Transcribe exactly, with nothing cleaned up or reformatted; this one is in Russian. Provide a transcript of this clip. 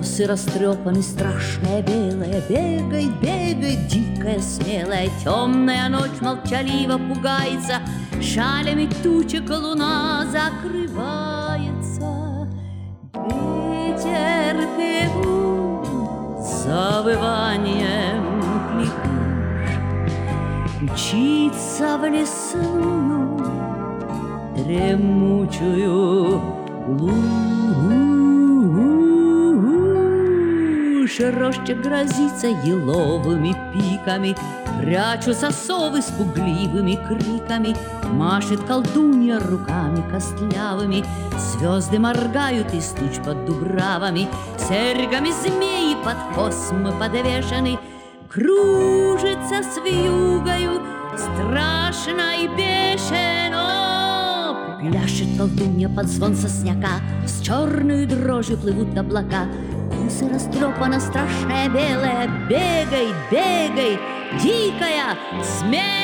косы растрепаны, страшная белая, бегает, бегает, дикая, смелая, темная ночь молчаливо пугается, шалями тучек луна закрывается. Ветер певут завыванием кликуш, мчится в лесную дремучую глушь. Роща грозится еловыми пиками, прячутся совы с пугливыми криками, машет колдунья руками костлявыми, звезды моргают из туч под дубравами, серьгами змеи под космы подвешены, кружится с вьюгою страшно и бешено. Пляшет колдунья под звон сосняка, с черную дрожью плывут облака, косы растрепана, страшная белая, бегает, бегает, дикая, смелая.